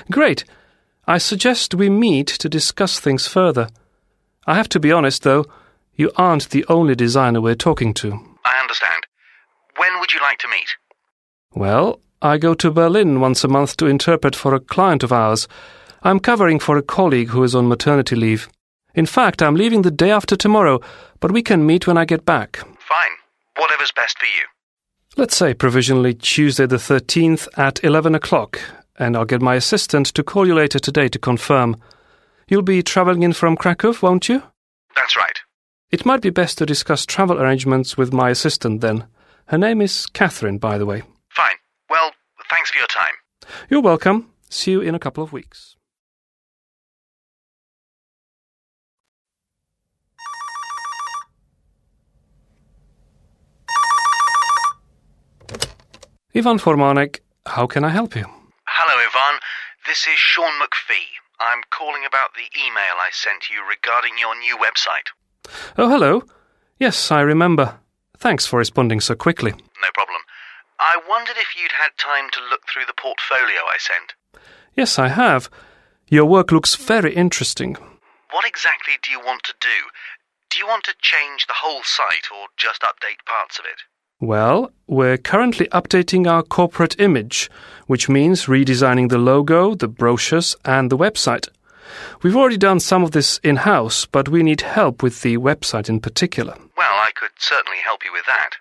Great. I suggest we meet to discuss things further. I have to be honest, though, you aren't the only designer we're talking to. I understand. When would you like to meet? Well, I go to Berlin once a month to interpret for a client of ours. I'm covering for a colleague who is on maternity leave. In fact, I'm leaving the day after tomorrow, but we can meet when I get back. Fine. Whatever's best for you. Let's say provisionally Tuesday the 13th at 11 o'clock, and I'll get my assistant to call you later today to confirm. You'll be travelling in from Krakow, won't you? That's right. It might be best to discuss travel arrangements with my assistant then. Her name is Catherine, by the way. Fine. Well, thanks for your time. You're welcome. See you in a couple of weeks. Ivan Formanek, how can I help you? Hello, Ivan. This is Sean McPhee. I'm calling about the email I sent you regarding your new website. Oh, hello. Yes, I remember. Thanks for responding so quickly. No problem. I wondered if you'd had time to look through the portfolio I sent. Yes, I have. Your work looks very interesting. What exactly do you want to do? Do you want to change the whole site or just update parts of it? Well, we're currently updating our corporate image, which means redesigning the logo, the brochures, and the website. We've already done some of this in-house, but we need help with the website in particular. Well, I could certainly help you with that.